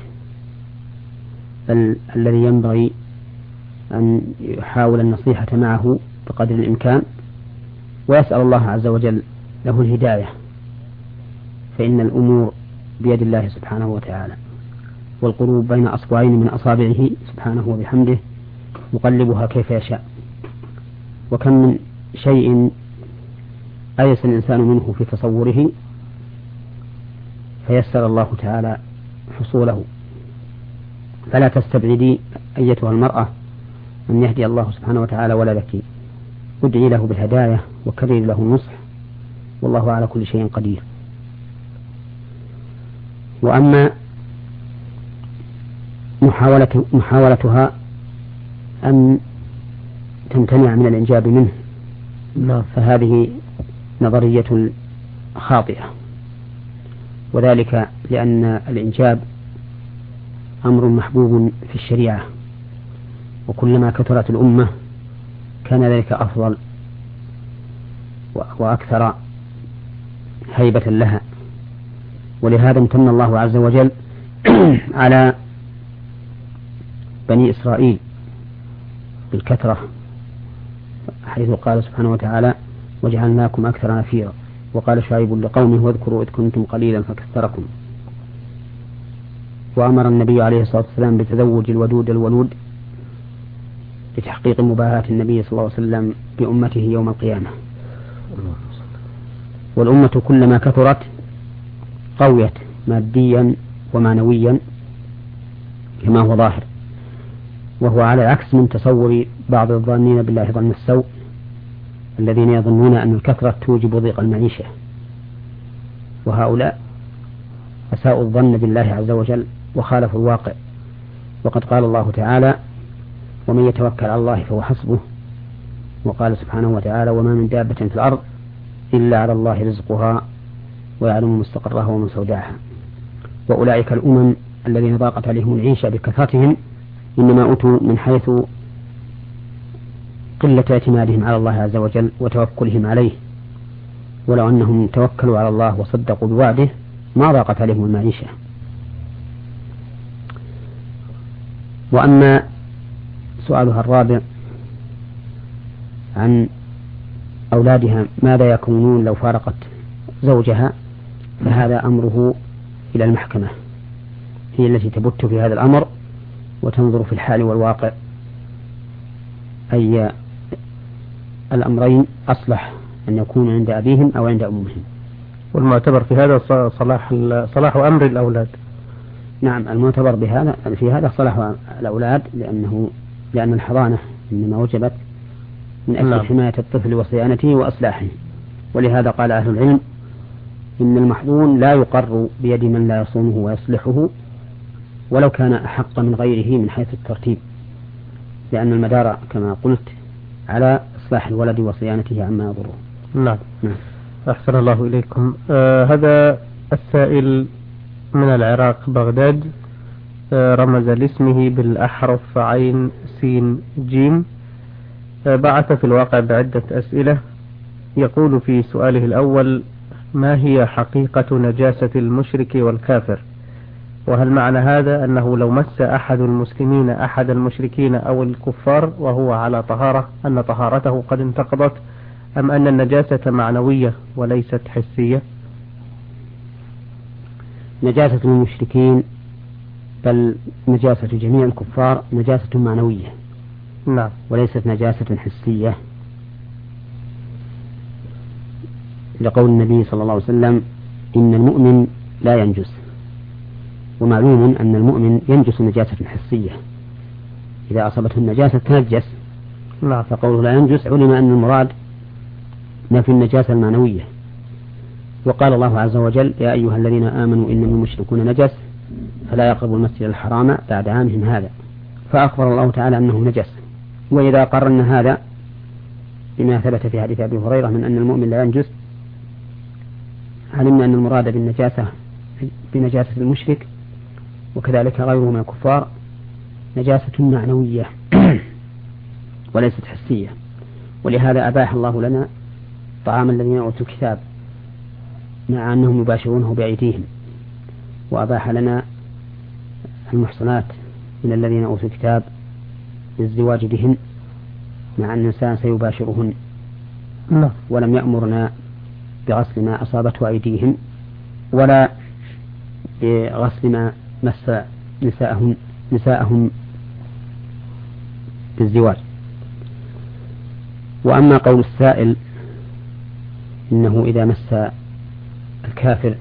بل الذي ينبغي أن يحاول النصيحة معه بقدر الإمكان ويسأل الله عز وجل له الهداية، فإن الأمور بيد الله سبحانه وتعالى، والقلوب بين أصبعين من أصابعه سبحانه وبحمده يقلبها كيف يشاء. وكم من شيء أيس الإنسان منه في تصوره فيسر الله تعالى حصوله. فلا تستبعدي أيتها المرأة أن يهدي الله سبحانه وتعالى ولدك، ادعي له بالهداية وكرر له النصح، والله على كل شيء قدير. وأما محاولتها أن تمتنع من الإنجاب منه فهذه نظرية خاطئة، وذلك لأن الإنجاب أمر محبوب في الشريعة، وكلما كثرت الأمة كان ذلك أفضل وأكثر هيبة لها. ولهذا امتن الله عز وجل على بني إسرائيل بالكثرة، حيث قال سبحانه وتعالى وجعلناكم أكثر نفيرا، وقال شعيب لقومه واذكروا إذ كنتم قليلا فكثركم. وأمر النبي عليه الصلاة والسلام بتزوج الودود الولود لتحقيق مباهاة النبي صلى الله عليه وسلم بأمته يوم القيامة. والأمة كلما كثرت قويت ماديا ومعنويا كما هو ظاهر، وهو على العكس من تصور بعض الظانين بالله ظن السوء الذين يظنون أن الكثرة توجب ضيق المعيشة، وهؤلاء أساءوا الظن بالله عز وجل وخالفوا الواقع. وقد قال الله تعالى ومن يتوكل على الله فهو حسبه، وقال سبحانه وتعالى وما من دابة في الأرض إلا على الله رزقها ويعلم مستقرها ومستودعها. وأولئك الأمم الذين ضاقت عليهم العيشة بكثرتهم إنما أتوا من حيث قلة اعتمادهم على الله عز وجل وتوكلهم عليه، ولو أنهم توكلوا على الله وصدقوا بوعده ما ضاقت عليهم المعيشة. وأما سؤالها الرابع عن أولادها ماذا يكونون لو فارقت زوجها، فهذا أمره إلى المحكمة، هي التي تبت في هذا الأمر وتنظر في الحال والواقع أي الأمرين أصلح أن يكون عند أبيهم أو عند أمهم. والمعتبر في هذا صلاح أمر الأولاد. نعم، المعتبر في هذا صلاح الأولاد، لأن الحضانة إنما وجبت من أجل حماية الطفل وصيانته وأصلاحه. ولهذا قال أهل العلم إن المحظون لا يقر بيد من لا يصونه ويصلحه ولو كان أحق من غيره من حيث الترتيب، لأن المدار كما قلت على إصلاح الولد وصيانته عما يضره. نعم. أحسن الله إليكم. هذا السائل من العراق بغداد، رمز لاسمه بالأحرف عين سين جيم، بعث في الواقع بعدة أسئلة. يقول في سؤاله الأول: ما هي حقيقة نجاسة المشرك والكافر؟ وهل معنى هذا أنه لو مس أحد المسلمين أحد المشركين أو الكفار وهو على طهارة أن طهارته قد انتقضت، أم أن النجاسة معنوية وليست حسية؟ نجاسة المشركين بل نجاسة جميع الكفار نجاسة معنوية، نعم، وليست نجاسة حسية، لقول النبي صلى الله عليه وسلم إن المؤمن لا ينجس. ومعلوم أن المؤمن ينجس نجاسة حسية، إذا أصابته النجاسة تنجس. نعم. فقوله لا ينجس علم أن المراد نفي النجاسة المعنوية. وقال الله عز وجل يا أيها الذين آمنوا إنما المشركون نجس فلا يقربوا المسجد الحرام بعد عامهم هذا، فأخبر الله تعالى أنه نجس. وإذا قررنا هذا بما ثبت في حديث أبي هريرة من أن المؤمن لا ينجس، علمنا أن المراد بنجاسة المشرك وكذلك غيره من الكفار نجاسة معنوية وليست حسية. ولهذا أباح الله لنا طعام الذين أوتوا الكتاب مع أنهم يباشرونه بأيديهم، وأباح لنا المحصنات من الذين أوتوا الكتاب للزواج بهن مع أن الإنسان سيباشرهن، ولم يأمرنا بغسل ما أصابته أيديهم ولا بغسل ما مس نساءهم بالزواج. وأما قول السائل إنه إذا مس الكافر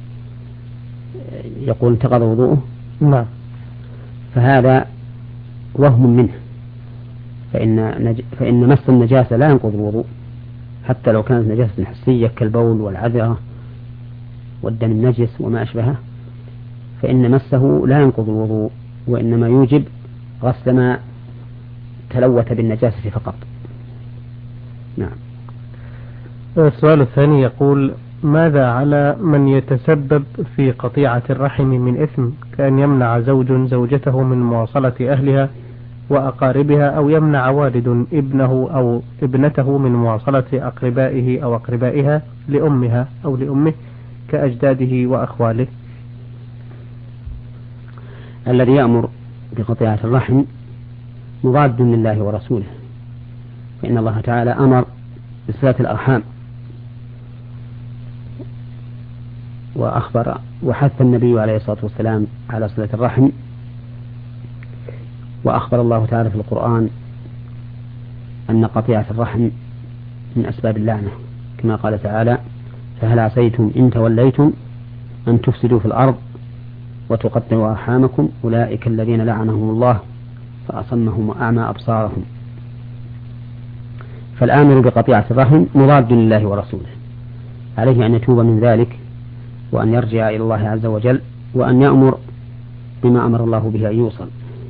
يقول انتقض وضوءه، فهذا وهم منه، فإن مس النجاسة لا ينقض الوضوء حتى لو كانت نجاسة حسية كالبول والعذرة والدم النجس وما أشبهه، فإن مسه لا ينقض الوضوء، وإنما يوجب غسل ما تلوث بالنجاسة فقط. نعم. السؤال الثاني يقول ماذا على من يتسبب في قطيعة الرحم من إثم، كأن يمنع زوج زوجته من مواصلة أهلها وأقاربها، أو يمنع والد ابنه أو ابنته من مواصلة أقربائه أو أقربائها لأمها أو لأمه كأجداده وأخواله؟ الذي يأمر بقطيعة الرحم مضاد لله ورسوله، فإن الله تعالى أمر بصلة الأرحام وأخبر وحث النبي عليه الصلاة والسلام على صلة الرحم، وأخبر الله تعالى في القرآن أن قطيعة الرحم من أسباب اللعنة، كما قال تعالى فهل عسيتم إن توليتم أن تفسدوا في الأرض وتقطعوا أرحامكم أولئك الذين لعنهم الله فأصمهم وأعمى أبصارهم. فالآمر بقطيعة الرحم مضاد لله ورسوله، عليه أن يتوب من ذلك وأن يرجع إلى الله عز وجل وأن يأمر بما أمر الله به أن يوصل.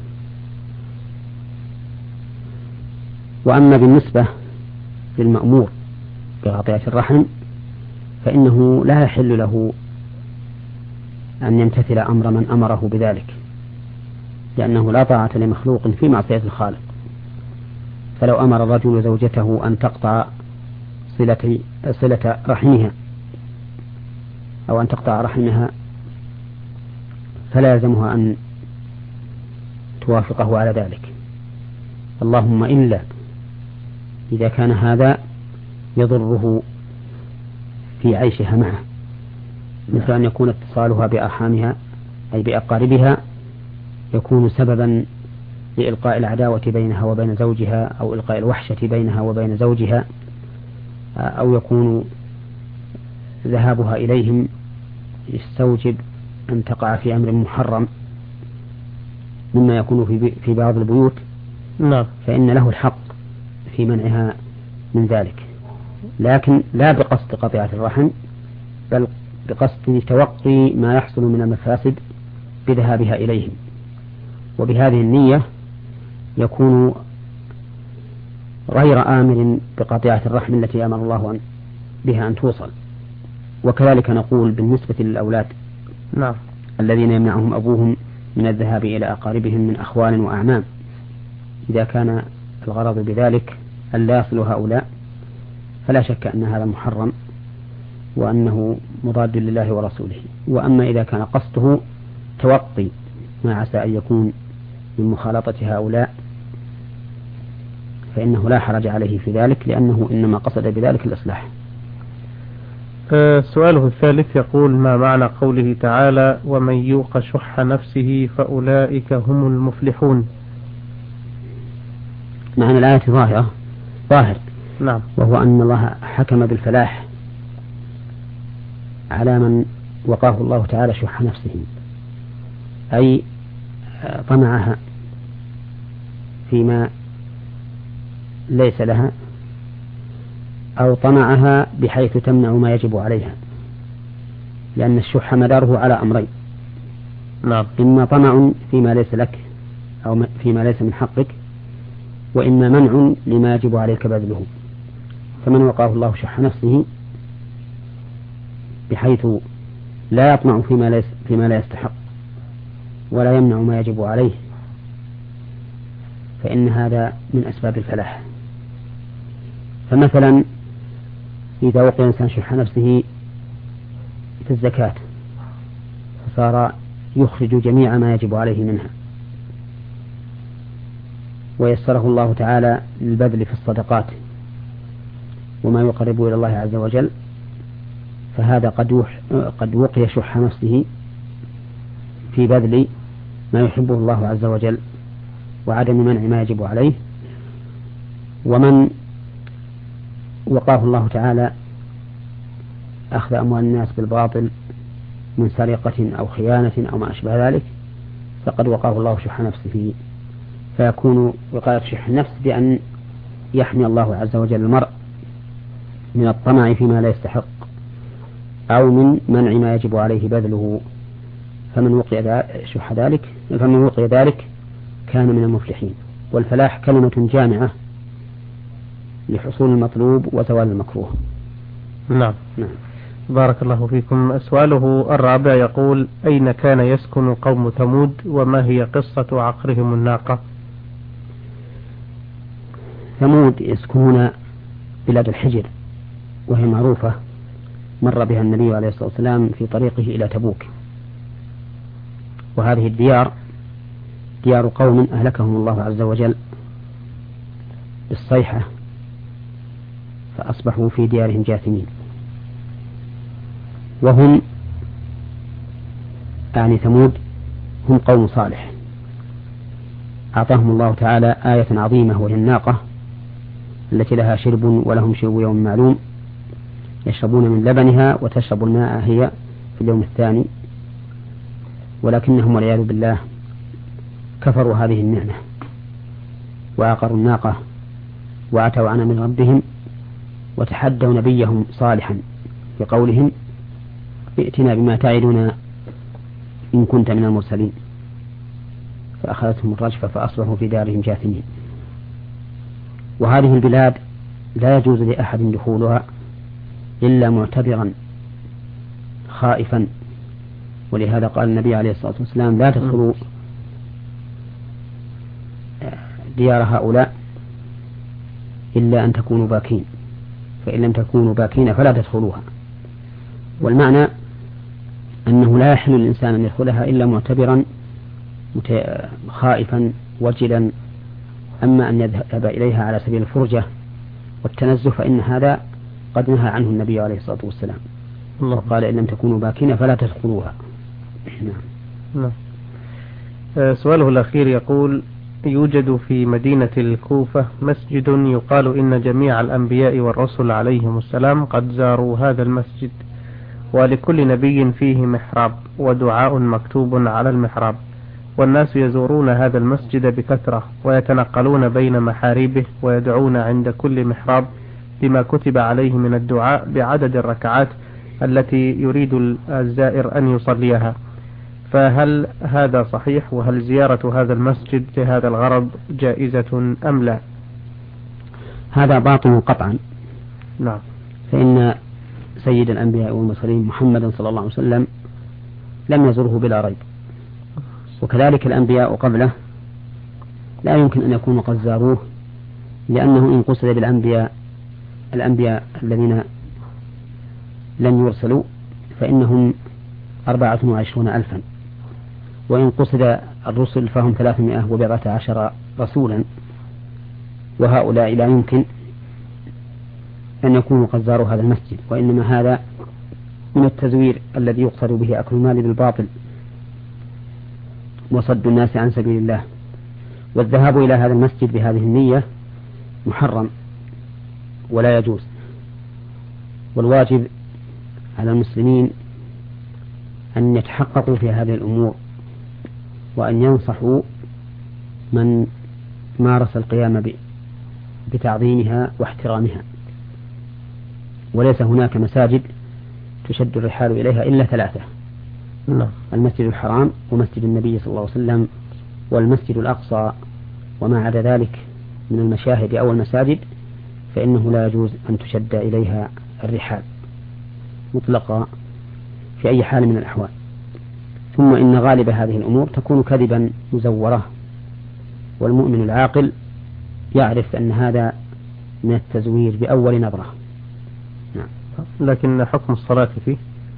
وأما بالنسبة للمأمور بقطيعة الرحم فإنه لا يحل له أن يمتثل أمر من أمره بذلك، لأنه لا طاعة لمخلوق في معصية الخالق. فلو أمر الرجل زوجته أن تقطع صلة رحمها أو أن تقطع رحمها فلا يلزمها أن توافقه على ذلك، اللهم إلا إذا كان هذا يضره في عيشها معه، مثل أن يكون اتصالها بأرحامها أي بأقاربها يكون سببا لإلقاء العداوة بينها وبين زوجها أو إلقاء الوحشة بينها وبين زوجها، أو يكون ذهابها إليهم يستوجب أن تقع في أمر محرم مما يكون في بعض البيوت، فإن له الحق في منعها من ذلك، لكن لا بقصد قطيعة الرحم بل بقصد توقي ما يحصل من المفاسد بذهابها إليهم. وبهذه النية يكون غير آمر بقطيعة الرحم التي أمر الله بها أن توصل. وكذلك نقول بالنسبة للأولاد الذين يمنعهم أبوهم من الذهاب إلى أقاربهم من أخوال وأعمام، إذا كان الغرض بذلك أن لا يصلوا هؤلاء فلا شك أن هذا محرم وأنه مضاد لله ورسوله. وأما إذا كان قصده توقي ما عسى أن يكون من مخالطة هؤلاء فإنه لا حرج عليه في ذلك، لأنه إنما قصد بذلك الإصلاح. سؤاله الثالث يقول: ما معنى قوله تعالى: ومن يوق شح نفسه فأولئك هم المفلحون؟ معنى الآية ظاهر. نعم. وهو أن الله حكم بالفلاح على من وقاه الله تعالى شح نفسه، أي طمعها فيما ليس لها، أو طمعها بحيث تمنع ما يجب عليها، لأن الشح مداره على أمرين: نعم. إما طمع فيما ليس لك أو فيما ليس من حقك، وإما منع لما يجب عليك بذله. فمن وقاه الله شح نفسه بحيث لا يطمع فيما لا يستحق ولا يمنع ما يجب عليه، فإن هذا من أسباب الفلاح. فمثلا إذا وقع الإنسان شح نفسه في الزكاة فصار يخرج جميع ما يجب عليه منها، ويسره الله تعالى للبذل في الصدقات وما يقرب إلى الله عز وجل، فهذا قد وقي شح نفسه في بذل ما يحبه الله عز وجل وعدم منع ما يجب عليه. ومن وقاه الله تعالى أخذ أموال الناس بالباطل من سرقة أو خيانة أو ما أشبه ذلك فقد وقاه الله شح نفسه، فيكون وقاية شح النفس بأن يحمي الله عز وجل المرء من الطمع فيما لا يستحق أو من منع ما يجب عليه بذله. فمن وقي ذلك كان من المفلحين. والفلاح كلمة جامعة لحصول المطلوب وزوال المكروه. نعم. بارك الله فيكم. سؤاله الرابع يقول: أين كان يسكن قوم ثمود وما هي قصة عقرهم الناقة؟ ثمود يسكنون بلاد الحجر، وهي معروفة، مر بها النبي عليه الصلاة والسلام في طريقه إلى تبوك. وهذه الديار ديار قوم أهلكهم الله عز وجل بالصيحة فأصبحوا في ديارهم جاثمين. وهم ثمود هم قوم صالح، أعطاهم الله تعالى آية عظيمة وهي الناقة التي لها شرب ولهم شرب يوم معلوم، يشربون من لبنها وتشرب الماء هي في اليوم الثاني. ولكنهم والعياذ بالله كفروا هذه النعمة وعقروا الناقة وعتوا عن أمر ربهم وتحدوا نبيهم صالحا بقولهم: ائتنا بما تعدنا إن كنت من المرسلين. فأخذتهم الرجفة فأصبحوا في دارهم جاثمين. وهذه البلاد لا يجوز لأحد دخولها إلا معتبرا خائفا، ولهذا قال النبي عليه الصلاة والسلام: لا تدخلوا ديار هؤلاء إلا أن تكونوا باكين، فإن لم تكونوا باكين فلا تدخلوها. والمعنى أنه لا يحل الإنسان أن يدخلها إلا معتبرا خائفا وجلا. أما أن يذهب إليها على سبيل الفرجة والتنزه فإن هذا قد نهى عنه النبي عليه الصلاة والسلام، قال: إن لم تكونوا باكين فلا تدخلوها. نعم. سؤاله الأخير يقول: يوجد في مدينة الكوفة مسجد يقال إن جميع الأنبياء والرسل عليهم السلام قد زاروا هذا المسجد، ولكل نبي فيه محراب ودعاء مكتوب على المحراب، والناس يزورون هذا المسجد بكثرة ويتنقلون بين محاريبه ويدعون عند كل محراب بما كتب عليه من الدعاء بعدد الركعات التي يريد الزائر أن يصليها، فهل هذا صحيح؟ وهل زيارة هذا المسجد لهذا الغرض جائزة أم لا؟ هذا باطل قطعا. نعم. فإن سيد الأنبياء والمرسلين محمدا صلى الله عليه وسلم لم يزره بلا ريب، وكذلك الأنبياء قبله لا يمكن أن يكونوا قد زاروه، لأنه إن قصد بالأنبياء الأنبياء الذين لم يرسلوا فإنهم 24,000 وإن قصد الرسل فهم 317 رسولا، وهؤلاء لا يمكن أن يكونوا قد زاروا هذا المسجد، وإنما هذا من التزوير الذي يقصد به أكل المال بالباطل وصد الناس عن سبيل الله. والذهاب إلى هذا المسجد بهذه النية محرم ولا يجوز. والواجب على المسلمين أن يتحققوا في هذه الأمور، وأن ينصحوا من مارس القيام بتعظيمها واحترامها. وليس هناك مساجد تشد الرحال إليها إلا 3: المسجد الحرام، ومسجد النبي صلى الله عليه وسلم، والمسجد الأقصى. وما عدا ذلك من المشاهد أو المساجد فإنه لا يجوز أن تشد إليها الرحال مطلقا في أي حال من الأحوال. ثم إن غالب هذه الأمور تكون كذبا مزورة، والمؤمن العاقل يعرف أن هذا من التزوير بأول نظرة. نعم. لكن حكم الصلاة فيه؟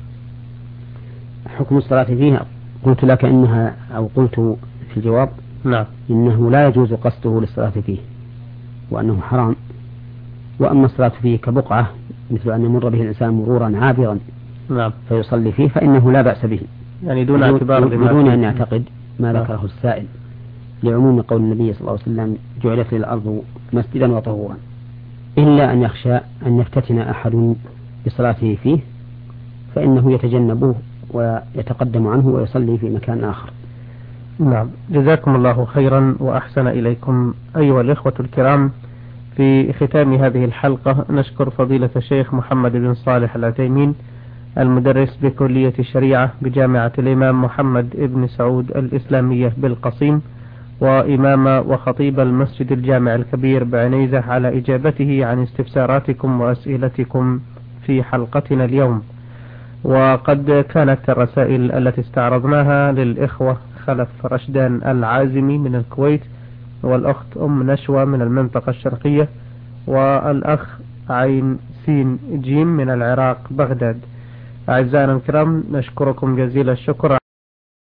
حكم الصلاة فيه قلت لك إنها، أو قلت في الجواب نعم، إنه لا يجوز قصده للصلاة فيه، وأنه حرام. وأما الصلاة فيه كبقعة مثل أن يمر به الإنسان مرورا عابرا نعم فيصلي فيه فإنه لا بأس به، يعني دون اعتبار بدون أن يعتقد ما ذكره السائل، لعموم قول النبي صلى الله عليه وسلم: جعلت لي الأرض مسجدا وطهورا، إلا أن يخشى أن يفتتن أحد بصلاته فيه فإنه يتجنبه ويتقدم عنه ويصلي في مكان آخر. نعم، جزاكم الله خيرا وأحسن إليكم. أيها الإخوة الكرام، في ختام هذه الحلقة نشكر فضيلة الشيخ محمد بن صالح العثيمين، المدرس بكلية الشريعة بجامعة الإمام محمد بن سعود الإسلامية بالقصيم، وإمام وخطيب المسجد الجامع الكبير بعنيزة، على إجابته عن استفساراتكم وأسئلتكم في حلقتنا اليوم. وقد كانت الرسائل التي استعرضناها للإخوة خلف رشدان العازمي من الكويت، والأخت أم نشوى من المنطقة الشرقية، والأخ عين سين جيم من العراق بغداد. أعزائنا الكرام، نشكركم جزيل الشكر